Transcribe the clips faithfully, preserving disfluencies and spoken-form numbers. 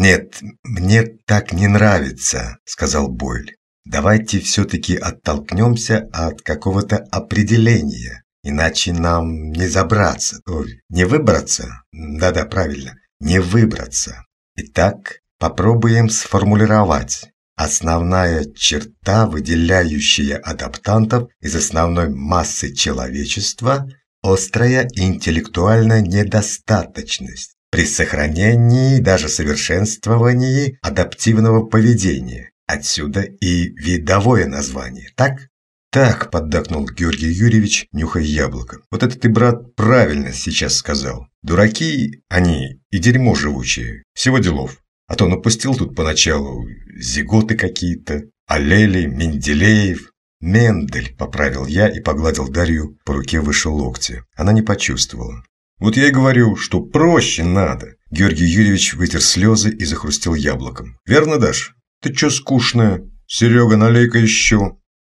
«Нет, мне так не нравится», – сказал Бойль. «Давайте все-таки оттолкнемся от какого-то определения, иначе нам не забраться, ой, не выбраться, да-да, правильно, не выбраться. Итак, попробуем сформулировать. Основная черта, выделяющая адаптантов из основной массы человечества – острая интеллектуальная недостаточность при сохранении и даже совершенствовании адаптивного поведения. Отсюда и видовое название, так? Так, поддакнул Георгий Юрьевич, нюхая яблоко. Вот это ты, брат, правильно сейчас сказал. Дураки они и дерьмо живучие, всего делов. А то напустил тут поначалу зиготы какие-то, Аллели, Менделеев. Мендель, поправил я и погладил Дарью по руке выше локтя. Она не почувствовала. Вот я и говорю, что проще надо. Георгий Юрьевич вытер слезы и захрустел яблоком. Верно, Даш? Ты чё скучная? Серега, налей-ка еще.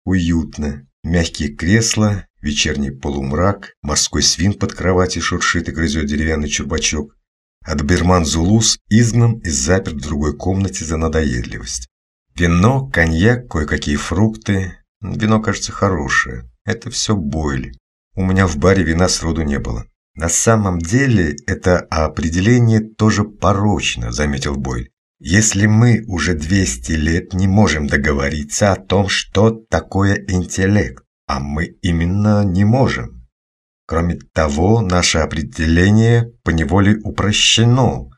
Уютно. Мягкие кресла, вечерний полумрак, морской свин под кроватью шуршит и грызет деревянный чурбачок. А доберман Зулус изгнан и заперт в другой комнате за надоедливость. Вино, коньяк, кое-какие фрукты. Вино, кажется, хорошее. Это все Бойль. У меня в баре вина сроду не было. На самом деле, это определение тоже порочно, заметил Бойль. Если мы уже двести лет не можем договориться о том, что такое интеллект, а мы именно не можем. Кроме того, наше определение поневоле упрощено,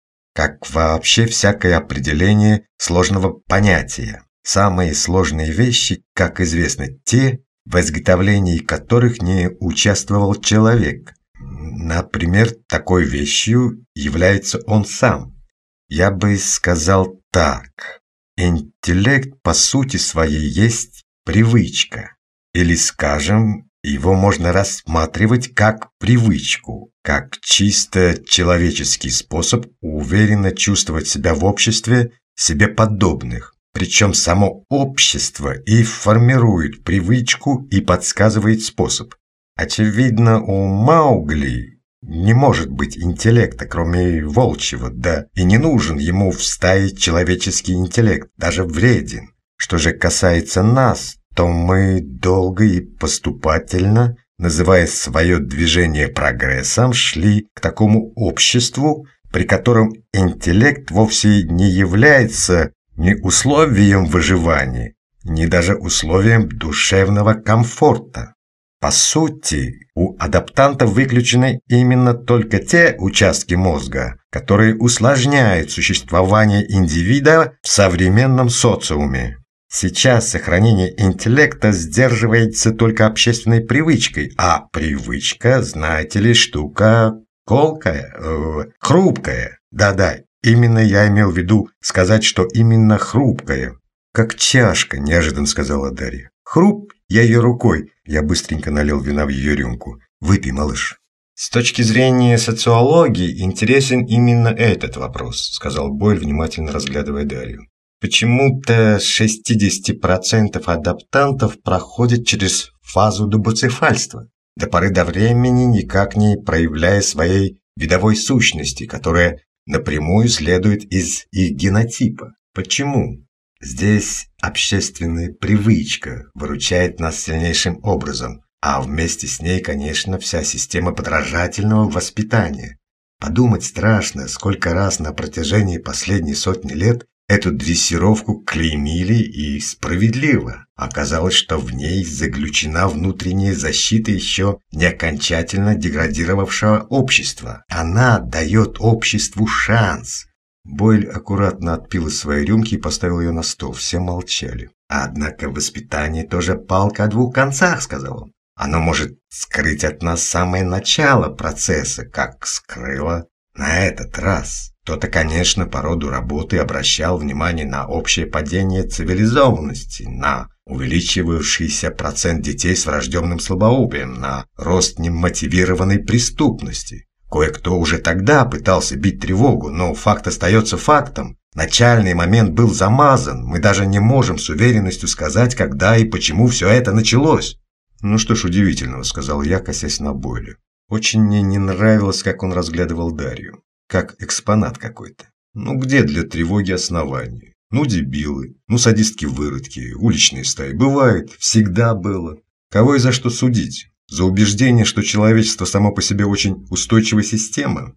как вообще всякое определение сложного понятия. Самые сложные вещи, как известно, те, в изготовлении которых не участвовал человек. Например, такой вещью является он сам. Я бы сказал так. Интеллект по сути своей есть привычка. Или, скажем, его можно рассматривать как привычку, как чисто человеческий способ уверенно чувствовать себя в обществе себе подобных. Причем само общество и формирует привычку и подсказывает способ. Очевидно, у Маугли не может быть интеллекта, кроме волчьего, да и не нужен ему в стае человеческий интеллект, даже вреден. Что же касается нас, то мы долго и поступательно, называя свое движение прогрессом, шли к такому обществу, при котором интеллект вовсе не является ни условием выживания, ни даже условием душевного комфорта. По сути, у адаптантов выключены именно только те участки мозга, которые усложняют существование индивида в современном социуме. Сейчас сохранение интеллекта сдерживается только общественной привычкой, а привычка, знаете ли, штука колкая, э, хрупкая. Да-да, именно я имел в виду сказать, что именно хрупкая. «Как чашка», – неожиданно сказала Дарья. «Хруп». Я ее рукой. Я быстренько налил вина в ее рюмку. Выпей, малыш. С точки зрения социологии интересен именно этот вопрос, сказал Бойль, внимательно разглядывая Дарью. Почему-то шестьдесят процентов адаптантов проходят через фазу дубоцефальства, до поры до времени никак не проявляя своей видовой сущности, которая напрямую следует из их генотипа. Почему? Здесь общественная привычка выручает нас сильнейшим образом, а вместе с ней, конечно, вся система подражательного воспитания. Подумать страшно, сколько раз на протяжении последней сотни лет эту дрессировку клеймили и справедливо. Оказалось, что в ней заключена внутренняя защита еще не окончательно деградировавшего общества. Она дает обществу шанс. Бойль аккуратно отпил из своей рюмки и поставил ее на стол. Все молчали. «Однако воспитание тоже палка о двух концах», — сказал он. «Оно может скрыть от нас самое начало процесса, как скрыло на этот раз». Кто-то, конечно, по роду работы обращал внимание на общее падение цивилизованности, на увеличивающийся процент детей с врожденным слабоумием, на рост немотивированной преступности. Кое-кто уже тогда пытался бить тревогу, но факт остается фактом. Начальный момент был замазан, мы даже не можем с уверенностью сказать, когда и почему все это началось. «Ну что ж удивительного», — сказал я, косясь на Бойля. Очень мне не нравилось, как он разглядывал Дарью, как экспонат какой-то. Ну где для тревоги основания? Ну дебилы, ну садистки-выродки, уличные стаи. Бывает, всегда было. Кого и за что судить? За убеждение, что человечество само по себе очень устойчивая система?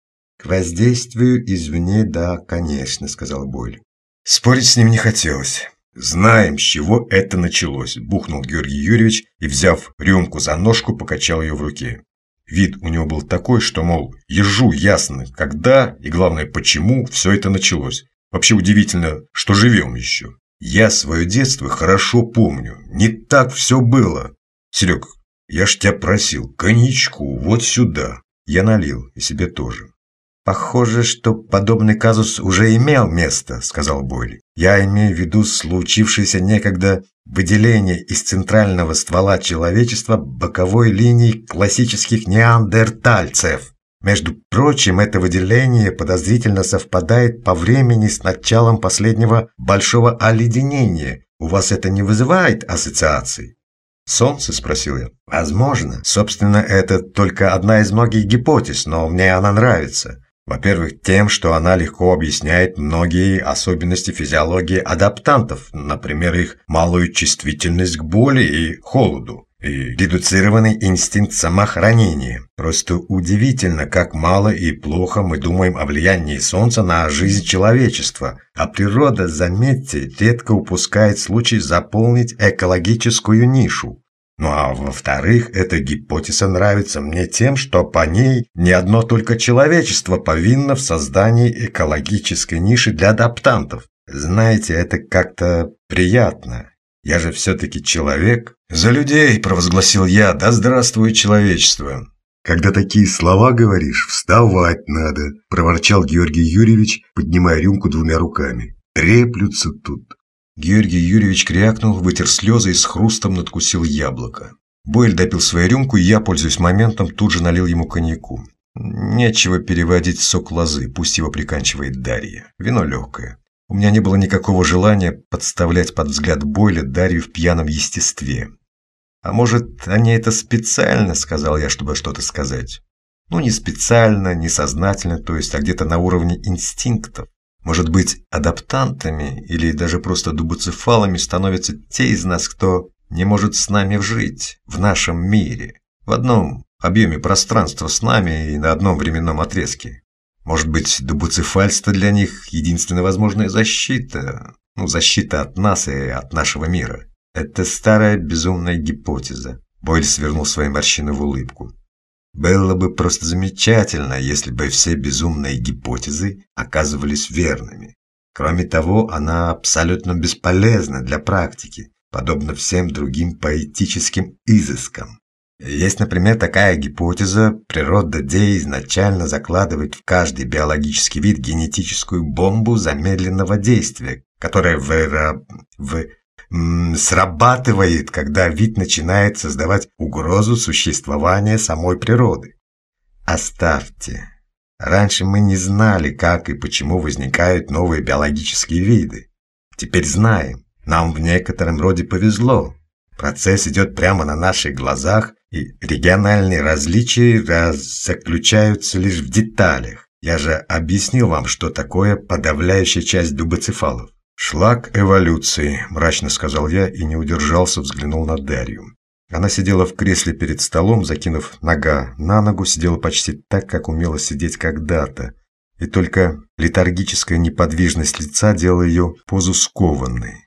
К воздействию извне, да, конечно, сказал Бойль. Спорить с ним не хотелось. «Знаем, с чего это началось», – бухнул Георгий Юрьевич и, взяв рюмку за ножку, покачал ее в руке. Вид у него был такой, что, мол, ежу ясно, когда и, главное, почему все это началось. Вообще удивительно, что живем еще. Я свое детство хорошо помню. Не так все было. Серег, я ж тебя просил, коньячку, вот сюда. Я налил, и себе тоже. «Похоже, что подобный казус уже имел место», – сказал Бойль. «Я имею в виду случившееся некогда выделение из центрального ствола человечества боковой линии классических неандертальцев. Между прочим, это выделение подозрительно совпадает по времени с началом последнего большого оледенения. У вас это не вызывает ассоциаций?» «Солнце?» – спросил я. «Возможно. Собственно, это только одна из многих гипотез, но мне она нравится. Во-первых, тем, что она легко объясняет многие особенности физиологии адаптантов, например, их малую чувствительность к боли и холоду, и редуцированный инстинкт самохранения. Просто удивительно, как мало и плохо мы думаем о влиянии Солнца на жизнь человечества, а природа, заметьте, редко упускает случай заполнить экологическую нишу. Ну а во-вторых, эта гипотеза нравится мне тем, что по ней не одно только человечество повинно в создании экологической ниши для адаптантов. Знаете, это как-то приятно. Я же все-таки человек. «За людей!» – провозгласил я. «Да здравствует человечество!» «Когда такие слова говоришь, вставать надо!» – проворчал Георгий Юрьевич, поднимая рюмку двумя руками. «Треплются тут!» Георгий Юрьевич крякнул, вытер слезы и с хрустом надкусил яблоко. Бойль допил свою рюмку, и я, пользуясь моментом, тут же налил ему коньяку. Нечего переводить в сок лозы, пусть его приканчивает Дарья. Вино легкое. У меня не было никакого желания подставлять под взгляд Бойля Дарью в пьяном естестве. «А может, они это специально?» – сказал я, чтобы что-то сказать. «Ну, не специально, не сознательно, то есть, а где-то на уровне инстинктов. Может быть, адаптантами или даже просто дубоцефалами становятся те из нас, кто не может с нами жить в нашем мире, в одном объеме пространства с нами и на одном временном отрезке. Может быть, дубоцефальство для них единственная возможная защита, ну, защита от нас и от нашего мира. Это старая безумная гипотеза». Бойль свернул свои морщины в улыбку. «Было бы просто замечательно, если бы все безумные гипотезы оказывались верными. Кроме того, она абсолютно бесполезна для практики, подобно всем другим поэтическим изыскам. Есть, например, такая гипотеза: природа Д изначально закладывает в каждый биологический вид генетическую бомбу замедленного действия, которая в... в срабатывает, когда вид начинает создавать угрозу существования самой природы. Оставьте. Раньше мы не знали, как и почему возникают новые биологические виды. Теперь знаем. Нам в некотором роде повезло. Процесс идет прямо на наших глазах, и региональные различия заключаются лишь в деталях. Я же объяснил вам, что такое подавляющая часть дубоцефалов. «Шлак эволюции», – мрачно сказал я и не удержался, взглянул на Дарью. Она сидела в кресле перед столом, закинув нога на ногу, сидела почти так, как умела сидеть когда-то, и только летаргическая неподвижность лица делала ее позу скованной.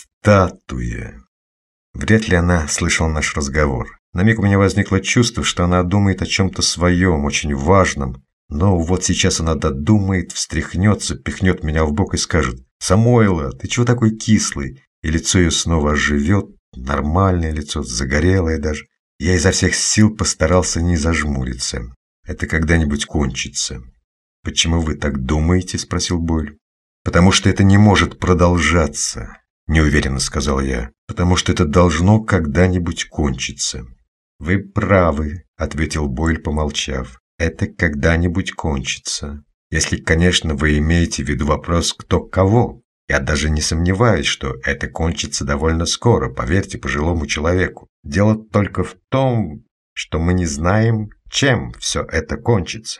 Статуя. Вряд ли она слышала наш разговор. На миг у меня возникло чувство, что она думает о чем-то своем, очень важном, но вот сейчас она додумает, встряхнется, пихнет меня в бок и скажет: «Самойло, ты чего такой кислый?» И лицо ее снова оживет, нормальное лицо, загорелое даже. Я изо всех сил постарался не зажмуриться. Это когда-нибудь кончится. «Почему вы так думаете?» – спросил Бойль. «Потому что это не может продолжаться», – неуверенно сказал я. «Потому что это должно когда-нибудь кончиться». «Вы правы», – ответил Бойль, помолчав. «Это когда-нибудь кончится. Если, конечно, вы имеете в виду вопрос «кто кого?». Я даже не сомневаюсь, что это кончится довольно скоро, поверьте пожилому человеку. Дело только в том, что мы не знаем, чем все это кончится».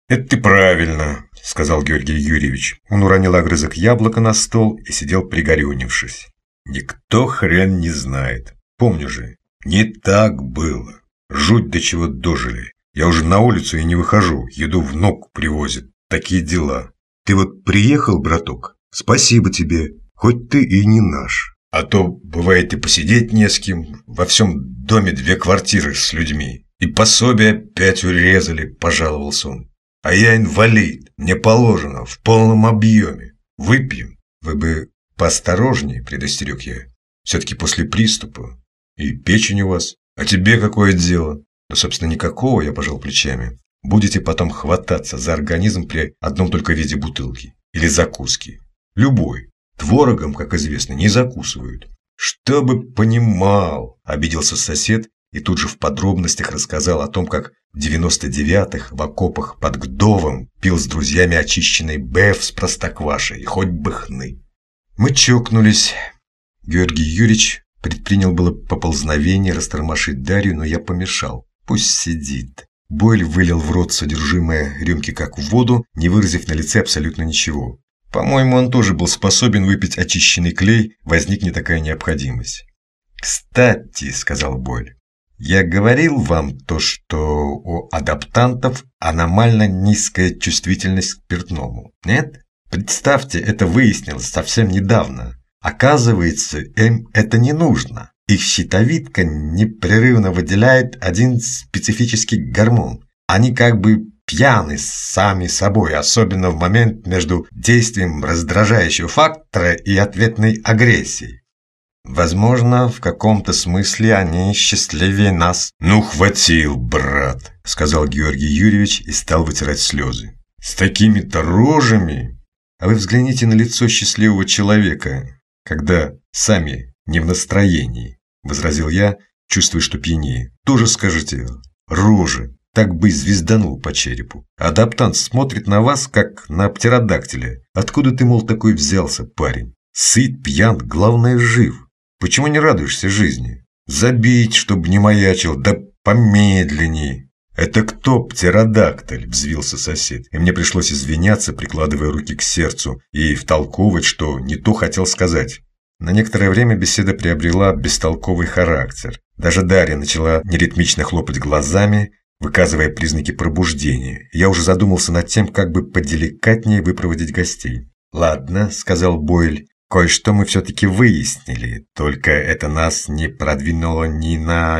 «Это ты правильно», – сказал Георгий Юрьевич. Он уронил огрызок яблока на стол и сидел пригорюнившись. «Никто хрен не знает. Помню же, не так было. Жуть до чего дожили. Я уже на улицу и не выхожу, еду в ногу привозят. Такие дела. Ты вот приехал, браток? Спасибо тебе, хоть ты и не наш. А то, бывает, и посидеть не с кем. Во всем доме две квартиры с людьми. И пособие опять урезали», – пожаловался он. «А я инвалид, мне положено, в полном объеме. Выпьем». «Вы бы поосторожнее», – предостерег я. «Все-таки после приступа. И печень у вас. А тебе какое дело?» «Да, собственно, никакого», – я пожал плечами. «Будете потом хвататься за организм при одном только виде бутылки. Или закуски. Любой. Творогом, как известно, не закусывают». «Чтобы понимал», – обиделся сосед и тут же в подробностях рассказал о том, как в девяносто девятых в окопах под Гдовом пил с друзьями очищенный беф с простоквашей, и хоть бы хны. Мы чокнулись. Георгий Юрьевич предпринял было поползновение растормошить Дарью, но я помешал. Пусть сидит. Бойль вылил в рот содержимое рюмки как в воду, не выразив на лице абсолютно ничего. По-моему, он тоже был способен выпить очищенный клей, возникнет такая необходимость. «Кстати», — сказал Бойль, — «я говорил вам то, что у адаптантов аномально низкая чувствительность к спиртному. Нет? Представьте, это выяснилось совсем недавно. Оказывается, им это не нужно. Их щитовидка непрерывно выделяет один специфический гормон. Они как бы пьяны сами собой, особенно в момент между действием раздражающего фактора и ответной агрессией. Возможно, в каком-то смысле они счастливее нас». «Ну, хватил, брат», – сказал Георгий Юрьевич и стал вытирать слезы. «С такими-то рожами...» «А вы взгляните на лицо счастливого человека, когда сами не в настроении», – возразил я, чувствуя, что пьянее. «Тоже скажете, рожи, так бы и звезданул по черепу. Адаптант смотрит на вас, как на птеродактиля. Откуда ты, мол, такой взялся, парень? Сыт, пьян, главное, жив. Почему не радуешься жизни? Забить, чтобы не маячил, да помедленней». «Это кто птеродактиль?» – взвился сосед, и мне пришлось извиняться, прикладывая руки к сердцу, и втолковывать, что не то хотел сказать. На некоторое время беседа приобрела бестолковый характер. Даже Дарья начала неритмично хлопать глазами, выказывая признаки пробуждения. Я уже задумался над тем, как бы поделикатнее выпроводить гостей. «Ладно», – сказал Бойль, – «кое-что мы все-таки выяснили, только это нас не продвинуло ни на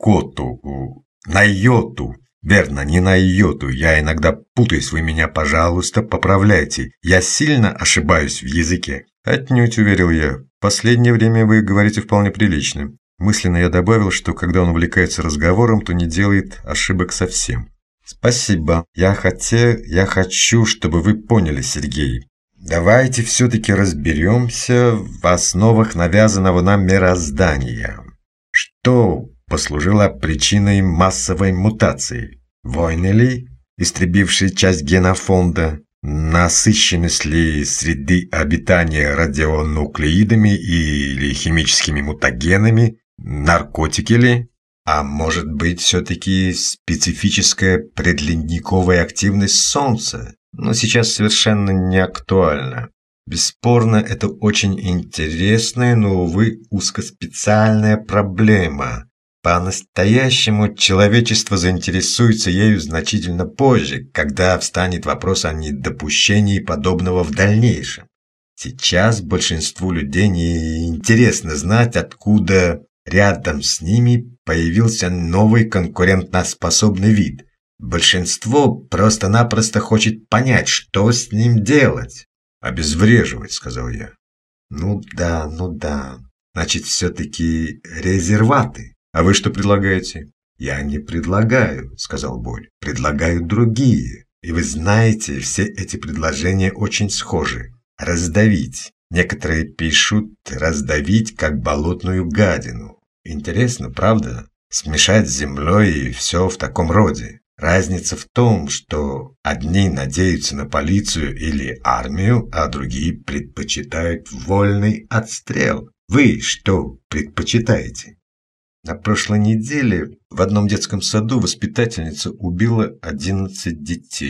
икоту, на йоту». «Верно, не на йоту. Я иногда путаюсь, вы меня, пожалуйста, поправляйте. Я сильно ошибаюсь в языке». «Отнюдь», – уверил я. «В последнее время вы говорите вполне прилично». Мысленно я добавил, что когда он увлекается разговором, то не делает ошибок совсем. «Спасибо. Я хотел, я хочу, чтобы вы поняли, Сергей. Давайте все-таки разберемся в основах навязанного нам мироздания. Что послужило причиной массовой мутации? Войны ли, истребившие часть генофонда? Насыщенность ли среды обитания радионуклеидами или химическими мутагенами? Наркотики ли? А может быть, все-таки специфическая предледниковая активность Солнца? Но сейчас совершенно не актуально. Бесспорно, это очень интересная, но, увы, узкоспециальная проблема. По-настоящему человечество заинтересуется ею значительно позже, когда встанет вопрос о недопущении подобного в дальнейшем. Сейчас большинству людей не интересно знать, откуда рядом с ними появился новый конкурентоспособный вид. Большинство просто-напросто хочет понять, что с ним делать. «Обезвреживать», — сказал я. «Ну да, ну да. Значит, все-таки резерваты. А вы что предлагаете?» «Я не предлагаю», — сказал Бойль. «Предлагаю другие. И вы знаете, все эти предложения очень схожи. Раздавить. Некоторые пишут раздавить, как болотную гадину. Интересно, правда? Смешать с землей и все в таком роде. Разница в том, что одни надеются на полицию или армию, а другие предпочитают вольный отстрел. Вы что предпочитаете?» На прошлой неделе в одном детском саду воспитательница убила одиннадцать детей.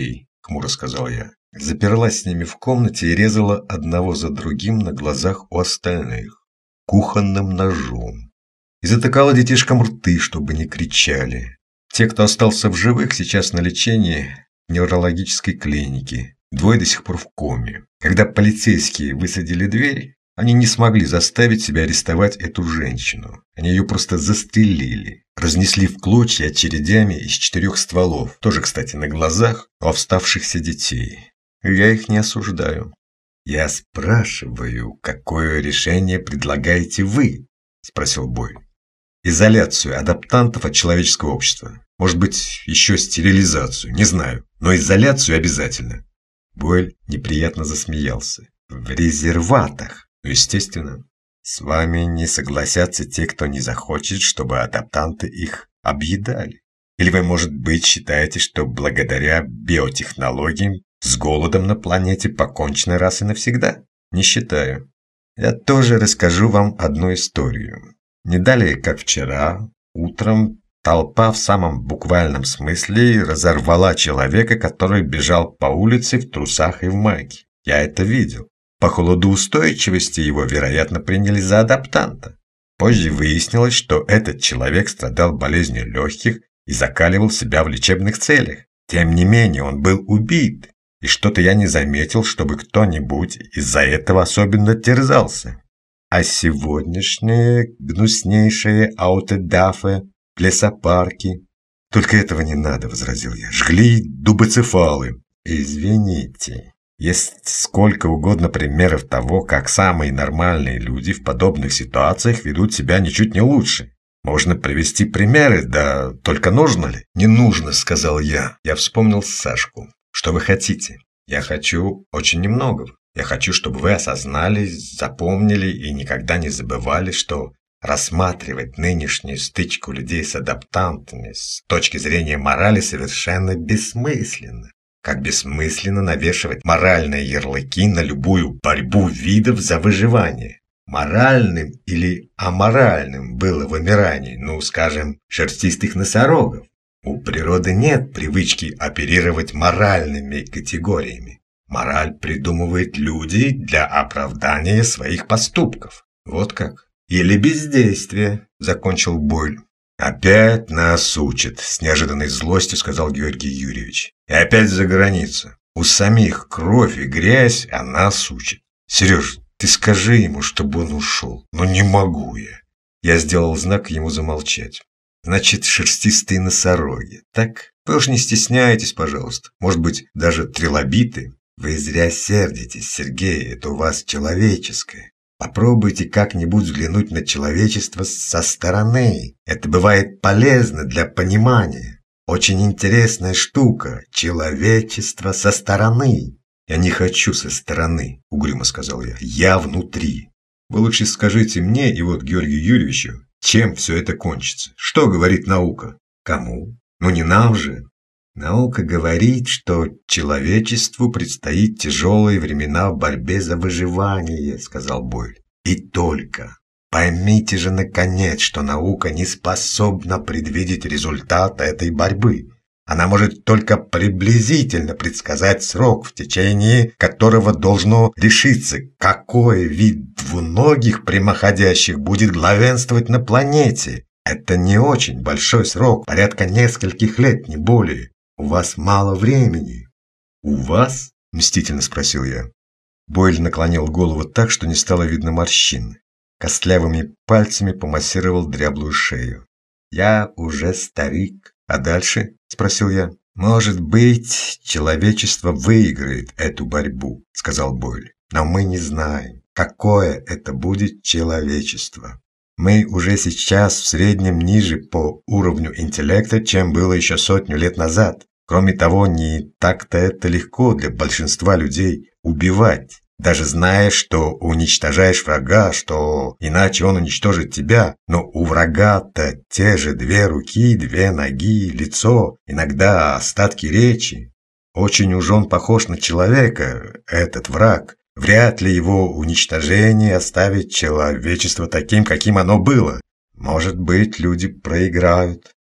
хмуро сказал я. Заперлась с ними в комнате и резала одного за другим на глазах у остальных кухонным ножом. И затыкала детишкам рты, чтобы не кричали. Те, кто остался в живых, сейчас на лечении в неврологической клинике. Двое до сих пор в коме. Когда полицейские высадили дверь, они не смогли заставить себя арестовать эту женщину. Они ее просто застрелили. Разнесли в клочья очередями из четырех стволов. Тоже, кстати, на глазах у оставшихся детей. Я их не осуждаю. «Я спрашиваю, какое решение предлагаете вы?» – спросил Бойль. «Изоляцию адаптантов от человеческого общества. Может быть, еще стерилизацию, не знаю. Но изоляцию обязательно». Бойль неприятно засмеялся. «В резерватах?» «Ну, естественно. С вами не согласятся те, кто не захочет, чтобы адаптанты их объедали. Или вы, может быть, считаете, что благодаря биотехнологиям с голодом на планете покончено раз и навсегда? Не считаю. Я тоже расскажу вам одну историю. Не далее, как вчера, утром толпа в самом буквальном смысле разорвала человека, который бежал по улице в трусах и в майке. Я это видел. По холодоустойчивости его, вероятно, приняли за адаптанта. Позже выяснилось, что этот человек страдал болезнью легких и закаливал себя в лечебных целях. Тем не менее, он был убит. И что-то я не заметил, чтобы кто-нибудь из-за этого особенно терзался. А сегодняшние гнуснейшие аутодафы, лесопарки... Только этого не надо, возразил я. Жгли дубоцефалы. Извините. Есть сколько угодно примеров того, как самые нормальные люди в подобных ситуациях ведут себя ничуть не лучше. Можно привести примеры, да только нужно ли? Не нужно, сказал я. Я вспомнил Сашку. Что вы хотите? Я хочу очень немного. Я хочу, чтобы вы осознали, запомнили и никогда не забывали, что рассматривать нынешнюю стычку людей с адаптантами с точки зрения морали совершенно бессмысленно. Как бессмысленно навешивать моральные ярлыки на любую борьбу видов за выживание. Моральным или аморальным было вымирание, ну, скажем, шерстистых носорогов. У природы нет привычки оперировать моральными категориями. Мораль придумывает люди для оправдания своих поступков. Вот как. Или бездействие, закончил Бойль. «Опять нас учат», – с неожиданной злостью сказал Георгий Юрьевич. «И опять за границу. У самих кровь и грязь, а нас учат. Сереж, ты скажи ему, чтобы он ушел. Но не могу я». Я сделал знак ему замолчать. «Значит, шерстистые носороги, так? Вы уж не стесняйтесь, пожалуйста. Может быть, даже трилобиты?» «Вы зря сердитесь, Сергей, это у вас человеческое. Попробуйте как-нибудь взглянуть на человечество со стороны. Это бывает полезно для понимания. Очень интересная штука – человечество со стороны». «Я не хочу со стороны», – угрюмо сказал я. «Я внутри. Вы лучше скажите мне и вот Георгию Юрьевичу, чем все это кончится. Что говорит наука?» «Кому? Ну не нам же». «Наука говорит, что человечеству предстоит тяжелые времена в борьбе за выживание», – сказал Бойль. «И только. Поймите же, наконец, что наука не способна предвидеть результат этой борьбы. Она может только приблизительно предсказать срок, в течение которого должно решиться, какой вид двуногих прямоходящих будет главенствовать на планете. Это не очень большой срок, порядка нескольких лет, не более. У вас мало времени». «У вас?» – мстительно спросил я. Бойль наклонил голову так, что не стало видно морщин. Костлявыми пальцами помассировал дряблую шею. «Я уже старик. А дальше?» – спросил я. «Может быть, человечество выиграет эту борьбу», – сказал Бойль. «Но мы не знаем, какое это будет человечество. Мы уже сейчас в среднем ниже по уровню интеллекта, чем было еще сотню лет назад. Кроме того, не так-то это легко для большинства людей убивать, даже зная, что уничтожаешь врага, что иначе он уничтожит тебя. Но у врага-то те же две руки, две ноги, лицо, иногда остатки речи. Очень уж он похож на человека, этот враг. Вряд ли его уничтожение оставит человечество таким, каким оно было. Может быть, люди проиграют.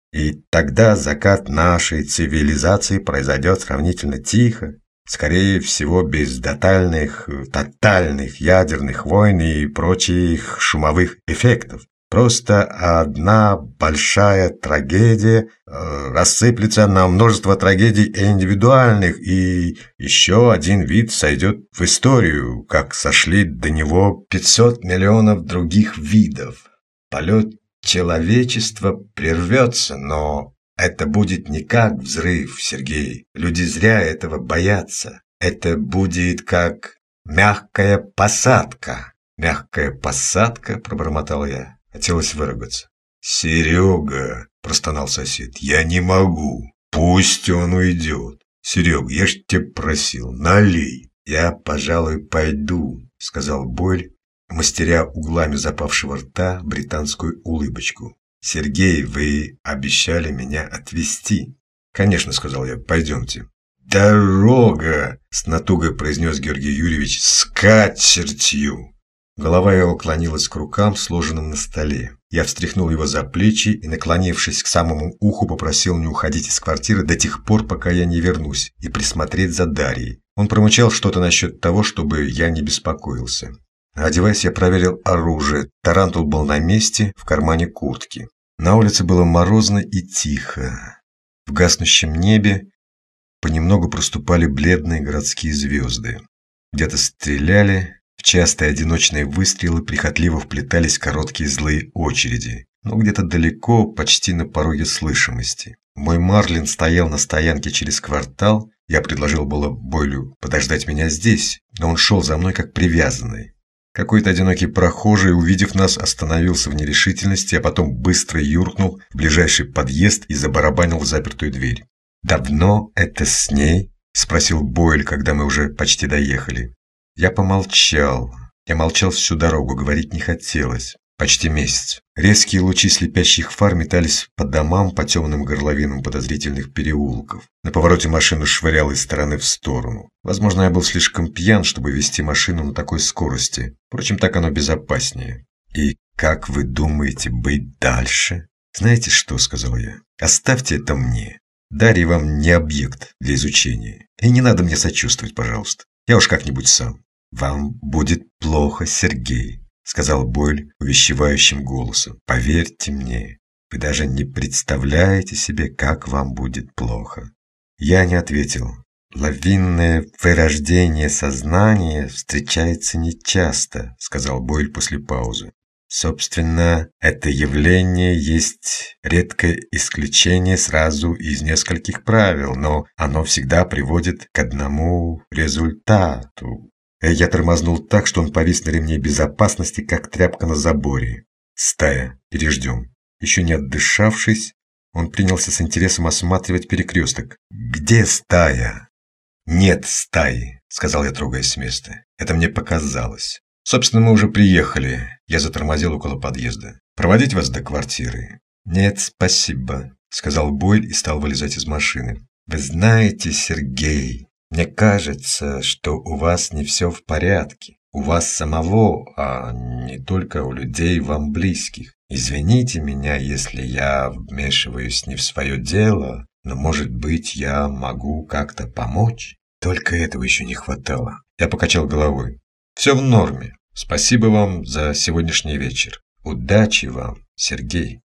И тогда закат нашей цивилизации произойдет сравнительно тихо, скорее всего без тотальных, тотальных ядерных войн и прочих шумовых эффектов. Просто одна большая трагедия э, рассыплется на множество трагедий индивидуальных, и еще один вид сойдет в историю, как сошли до него пятьсот миллионов других видов. Полет человечества прервется, но это будет не как взрыв, Сергей. Люди зря этого боятся. Это будет как мягкая посадка. «Мягкая посадка?» – пробормотал я. Хотелось выругаться. «Серега!» – простонал сосед. «Я не могу. Пусть он уйдет. Серега, я ж тебя просил, налей». «Я, пожалуй, пойду», – сказал Бойль, мастеря углами запавшего рта британскую улыбочку. «Сергей, вы обещали меня отвезти». «Конечно», – сказал я, – «пойдемте». «Дорога!» – с натугой произнес Георгий Юрьевич. «С катертью!» Голова его клонилась к рукам, сложенным на столе. Я встряхнул его за плечи и, наклонившись к самому уху, попросил не уходить из квартиры до тех пор, пока я не вернусь, и присмотреть за Дарьей. Он промычал что-то насчет того, чтобы я не беспокоился. Одеваясь, я проверил оружие. Тарантул был на месте, в кармане куртки. На улице было морозно и тихо. В гаснущем небе понемногу проступали бледные городские звезды. Где-то стреляли. В частые одиночные выстрелы прихотливо вплетались короткие злые очереди, но где-то далеко, почти на пороге слышимости. Мой Марлин стоял на стоянке через квартал. Я предложил было Бойлю подождать меня здесь, но он шел за мной как привязанный. Какой-то одинокий прохожий, увидев нас, остановился в нерешительности, а потом быстро юркнул в ближайший подъезд и забарабанил в запертую дверь. «Давно это с ней?» – спросил Бойль, когда мы уже почти доехали. Я помолчал. Я молчал всю дорогу, говорить не хотелось. Почти месяц. Резкие лучи слепящих фар метались по домам, по темным горловинам подозрительных переулков. На повороте машину швырял из стороны в сторону. Возможно, я был слишком пьян, чтобы вести машину на такой скорости. Впрочем, так оно безопаснее. «И как вы думаете быть дальше?» «Знаете что?» – сказал я. «Оставьте это мне. Дарья вам не объект для изучения. И не надо мне сочувствовать, пожалуйста. Я уж как-нибудь сам». «Вам будет плохо, Сергей», – сказал Бойль увещевающим голосом. «Поверьте мне, вы даже не представляете себе, как вам будет плохо». Я не ответил. «Лавинное вырождение сознания встречается нечасто», – сказал Бойль после паузы. «Собственно, это явление есть редкое исключение сразу из нескольких правил, но оно всегда приводит к одному результату». Я тормознул так, что он повис на ремне безопасности, как тряпка на заборе. «Стая, переждем». Еще не отдышавшись, он принялся с интересом осматривать перекресток. «Где стая?» «Нет стаи», — сказал я, трогаясь с места. «Это мне показалось. Собственно, мы уже приехали». Я затормозил около подъезда. «Проводить вас до квартиры?» «Нет, спасибо», — сказал Бойль и стал вылезать из машины. «Вы знаете, Сергей, мне кажется, что у вас не все в порядке. У вас самого, а не только у людей вам близких. Извините меня, если я вмешиваюсь не в свое дело, но, может быть, я могу как-то помочь?» Только этого еще не хватало. Я покачал головой. «Все в норме. Спасибо вам за сегодняшний вечер. Удачи вам, Сергей».